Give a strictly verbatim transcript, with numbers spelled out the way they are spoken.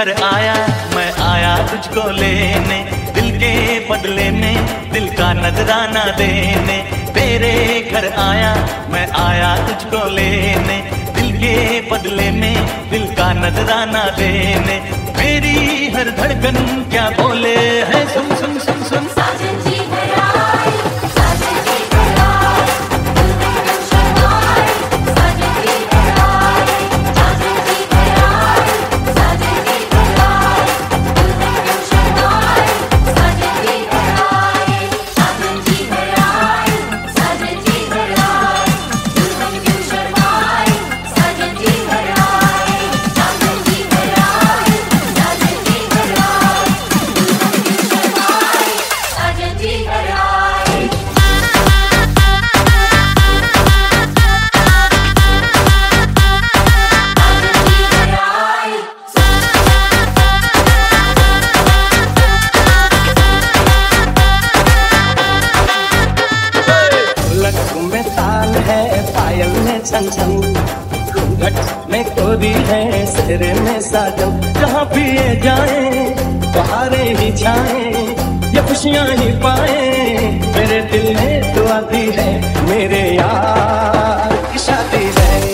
घर आया मैं आया तुझको लेने, दिल के बदले में दिल का नजराना देने। तेरे घर आया मैं आया तुझको लेने, दिल के बदले में दिल का नजराना देने। मेरी हर धड़कन क्या बोले है सुन सुन सुन सुन। साजन जी घर आए, साजन जी घर आए, दुल्हन क्यों शर्माए। साजन जी घर आए, साजन जी घर आए, साजन जी घर आए, दुल्हन क्यों शर्माए। साजन जी घर आए, साजन जी घर आए, साजन जी घर आए, दुल्हन क्यों शर्माए। साजन जी घर आए, साजन जी घर आए, साजन जी घर आए, दुल्हन क्यों शर्माए। साजन जी घर आए। ढोलक में ताल है, पायल में छन छन, घूंघट में कोरी है, सेहरे में साजन। जहाँ भी ये जाए बहारें ही छाए, ये खुशियाँ ही पाए। मेरे दिल ने दुआ दी है, मेरे यार की शादी है।